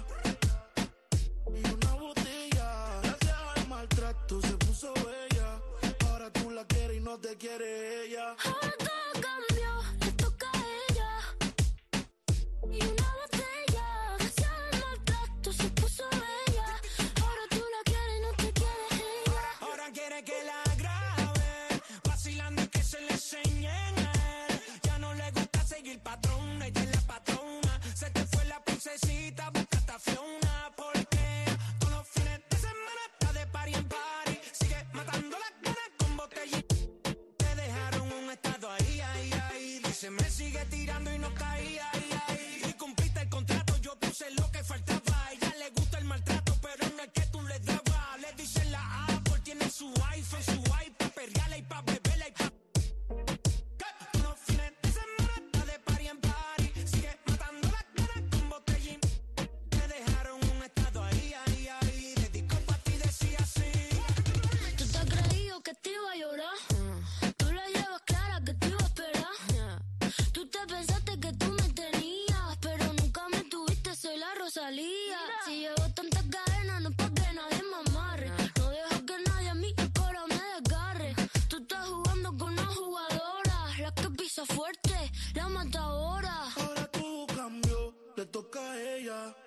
Speaker 8: Y una botella, gracias al maltrato se puso bella. Ahora tú la quieres y no te quiere ella.
Speaker 24: Ahora todo cambió, le toca a ella. Y una botella, gracias al maltrato se puso bella. Ahora tú la quieres y no te quiere ella.
Speaker 8: Ahora quiere que la grabe, vacilando y que se le enseñen. Ya no le gusta seguir patrón, ella es la patrona. Se te fue la princesita, buscaste a Fiona. Porque todos los fines de semana está de party en party. Sigue matando las ganas con botellita. Te dejaron un estado ahí, ahí, ahí. Dice, me sigue tirando y no caía, ahí, ahí. Y cumpliste el contrato, yo puse lo que faltaba. A ella le gusta el maltrato, pero no es que tú le dabas. Le dicen la Apple, tiene su iPhone, su iPad, perreala y pa' beberla y pa' todos los fines de semana está de party en party. Sigue matando las ganas con botellín. Te dejaron un estado ahí, ahí, ahí. Dedicó pa' ti, decía así.
Speaker 24: Tú te has creído que te iba a llorar. Tú la llevas clara que te iba a esperar. Tú te pensaste que tú me tenías, pero nunca me tuviste, soy la Rosalía. Si llevo tantas cadenas, no es pa' que nadie me amarre. No dejo que nadie a mí el cora me desgarre. Tú estás jugando con una jugadora, la que pisa fuerte, la matadora.
Speaker 8: Ahora todo cambió, le toca a ella.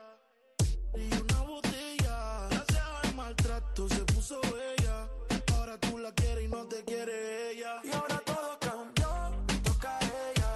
Speaker 8: Y una botella, gracias al maltrato se puso bella. Ahora tú la quieres y no te quiere ella. Y ahora todo cambió, le toca a ella.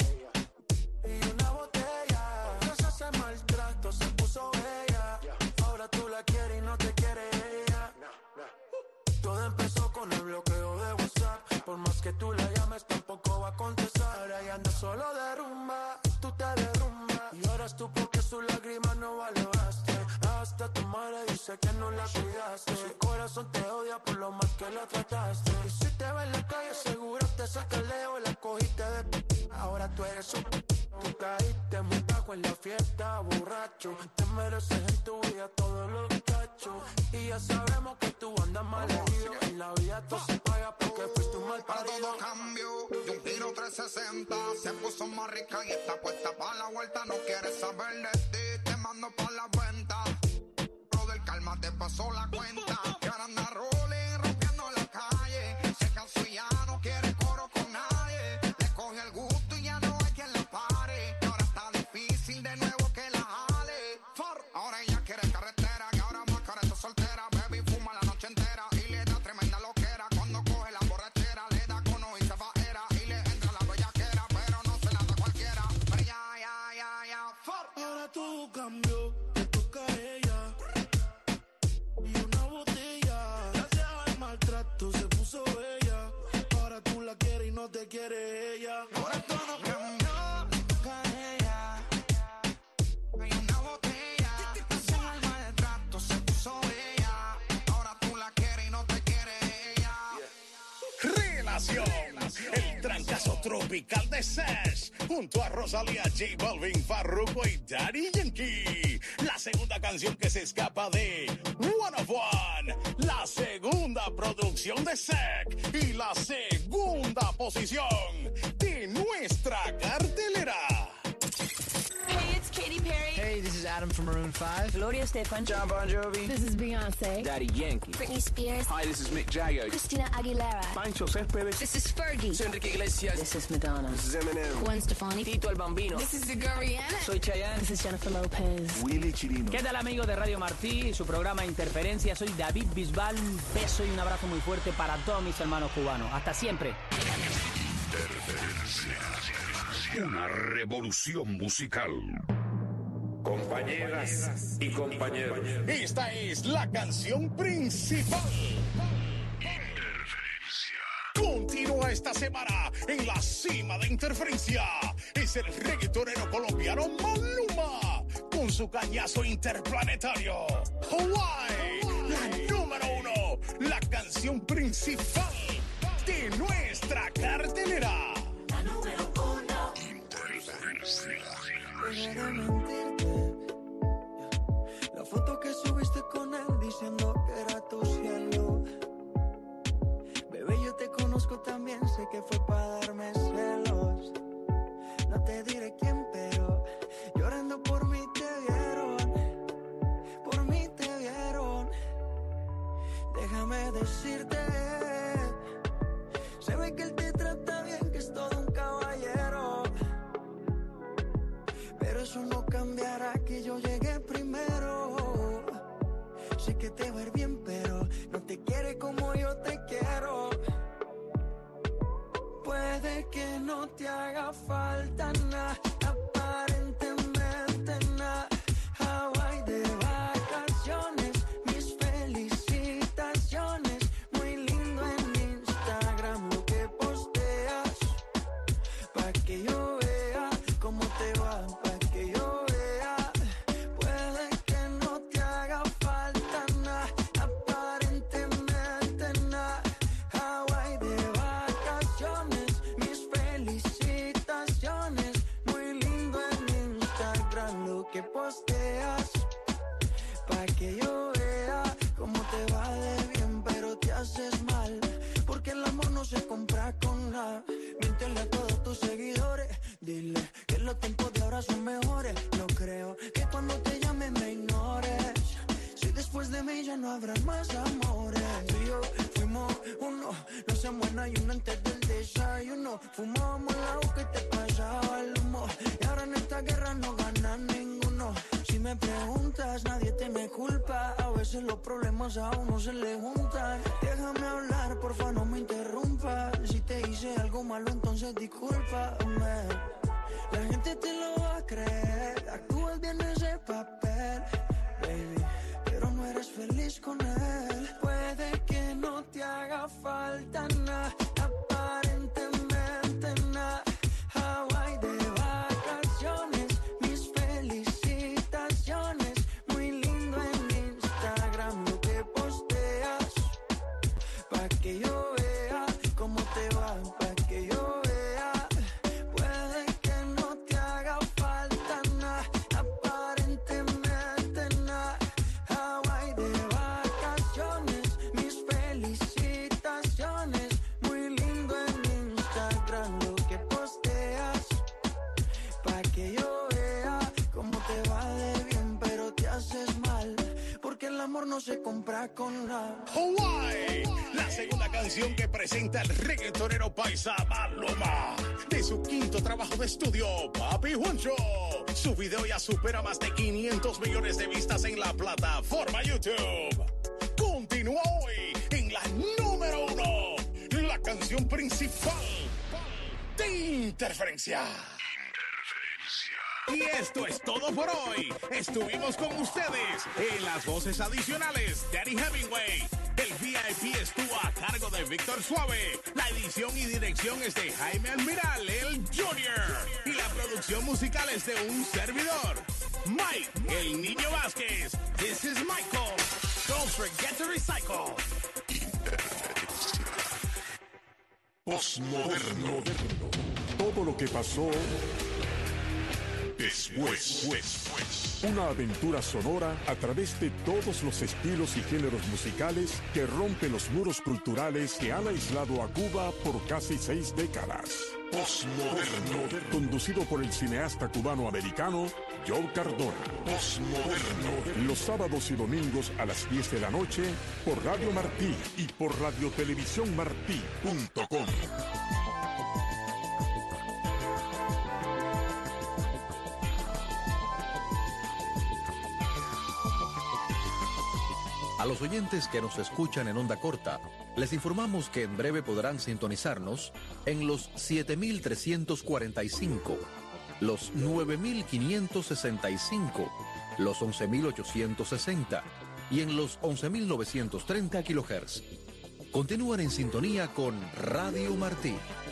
Speaker 8: Y una botella, gracias al maltrato se puso bella. Ahora tú la quieres y no te quiere ella. Todo empezó con el bloqueo de WhatsApp. Por más que tú la llames tampoco va a contestar. Ahora ya anda solo de rumba, tú te derrumbas. Y ahora tú porque sus lágrimas no valoraste. Hasta tu madre dice que no la cuidaste. Su corazón te odia por lo mal que la trataste. Y si te ve en la calle seguro te saca el leo. La cogiste de p***. Ahora tú eres un p***. Tú caíste muy bajo en la fiesta, borracho. Te mereces en tu vida todos los cachos. Y ya sabemos que tú andas mal herido. En la vida todo se paga porque fuiste un mal parido.
Speaker 21: Todo cambió, de un giro trescientos sesenta. Se puso más rica y está puesta para la vuelta. No quieres saber de ti, te mando pa' la venta. Brother, calma, te pasó la cuenta. Que ahora anda rolling, rompiendo la calle. Se cansó y ya no quiere coro con nadie. Le coge el gusto y ya no hay quien la pare. Que ahora está difícil de nuevo que la jale. For, ahora ella quiere carretera. Que ahora más cara está soltera. Baby fuma la noche entera y le da tremenda loquera. Cuando coge la borrachera, le da cono y se va era. Y le entra la bellaquera, pero no se la da cualquiera. Pero ya, ya, ya, ya, for.
Speaker 8: Ahora todo cambió, le toca a ella. Y una botella, gracias al maltrato se puso bella. Ahora tú la quieres y no te quiere ella. Ahora todo cambió, le toca a ella.
Speaker 16: tropical de Sash, junto a Rosalía, J Balvin, Farruko y Daddy Yankee. La segunda canción que se escapa de One of One, la segunda producción de S E C y la segunda posición de nuestra cartelera.
Speaker 3: Hey, it's Katy Perry.
Speaker 6: Hey, this is Adam from Maroon five.
Speaker 3: Gloria Estefan.
Speaker 6: John Bon Jovi.
Speaker 3: This is Beyonce.
Speaker 6: Daddy Yankee.
Speaker 3: Britney Spears.
Speaker 6: Hi, this is Mick Jagger.
Speaker 3: Christina Aguilera.
Speaker 6: Pancho Céspedes.
Speaker 3: This is Fergie.
Speaker 6: Soy Enrique Iglesias.
Speaker 3: This is Madonna.
Speaker 6: This is Eminem.
Speaker 3: Gwen Stefani.
Speaker 6: Tito el Bambino.
Speaker 3: This is Sigur Rihanna.
Speaker 6: Soy Chayanne.
Speaker 3: This is Jennifer Lopez.
Speaker 6: Willy Chirino.
Speaker 11: ¿Qué tal, amigos de Radio Martí? Su programa Interferencia. Soy David Bisbal. Un beso y un abrazo muy fuerte para todos mis hermanos cubanos. Hasta siempre.
Speaker 4: Interferencia. Una revolución musical.
Speaker 10: Compañeras y compañeros.
Speaker 16: Esta es la canción principal.
Speaker 4: Interferencia.
Speaker 16: Continúa esta semana en la cima de Interferencia. Es el reggaetonero colombiano Maluma con su cañazo interplanetario. Hawaii, la número uno, la canción principal de nuestra cartelera.
Speaker 1: La número uno.
Speaker 4: Interferencia.
Speaker 18: Deja de mentirte. La foto que subiste con él diciendo que era tu cielo. Bebé, yo te conozco también, sé que fue para darme celos. No te diré quién, pero llorando por mí te vieron. Por mí te vieron. Déjame decirte, se ve que él te trata bien, que es todo un caballero. Pero eso no cambiará que yo llegué primero. Sé que te va a ir bien, pero no te quiere como yo te quiero. Puede que no te haga falta nada, aparentemente nada. Hawaii de vacaciones, mis felicitaciones. Muy lindo en Instagram lo que posteas, pa' que yo vea cómo te va. Posteas pa' que yo vea cómo te va de bien, pero te haces mal, porque el amor no se compra con nada. Miéntele a todos tus seguidores, dile que los tiempos de ahora son mejores. No creo que cuando te llame me ignores, si después de mí ya no habrá más amores. Tú y yo fuimos uno, no se muera y uno antes del desayuno. Fumábamos el agua que te pasaba el humo, y ahora en esta guerra no gana ninguno. Si me preguntas, nadie te me culpa. A veces los problemas a uno se le juntan. Déjame hablar, porfa, no me interrumpas. Si te hice algo malo, entonces discúlpame. La gente te lo va a creer. Actúas bien ese papel, baby, pero no eres feliz con él. Puede que no te haga falta nada, aparentemente nada. Hawaii de vacaciones, mis felicitaciones. Muy lindo en Instagram lo que posteas, pa' que yo vea cómo te va, pa' que yo vea. Puede que no te haga falta nada, aparentemente nada. Hawaii de vacaciones, mis felicitaciones. Muy lindo en Instagram lo que posteas, pa' que yo vea cómo te va de bien, pero te haces mal, porque el amor no se compra con nada.
Speaker 16: Hawaii, la segunda canción que presenta el reggaetonero paisa Maluma, de su quinto trabajo de estudio, Papi Juancho. Su video ya supera más de quinientos millones de vistas en la plataforma YouTube. Continúa hoy en la número uno, la canción principal de Interferencia. Y esto es todo por hoy. Estuvimos con ustedes en las voces adicionales, Daddy Hemingway. El V I P estuvo a cargo de Víctor Suave. La edición y dirección es de Jaime Almiral, el Junior. Y la producción musical es de un servidor, Mike, el Niño Vázquez. This is Michael. Don't forget to recycle.
Speaker 2: Postmoderno. Todo lo que pasó después. Una aventura sonora a través de todos los estilos y géneros musicales que rompen los muros culturales que han aislado a Cuba por casi seis décadas. Postmoderno. Conducido por el cineasta cubano-americano Joe Cardona. Postmoderno. Los sábados y domingos a las diez de la noche por Radio Martí y por radiotelevisión martí punto com.
Speaker 5: A los oyentes que nos escuchan en onda corta, les informamos que en breve podrán sintonizarnos en los siete mil trescientos cuarenta y cinco, los nueve mil quinientos sesenta y cinco, los once mil ochocientos sesenta y en los once mil novecientos treinta kilohertz. Continúan en sintonía con Radio Martí.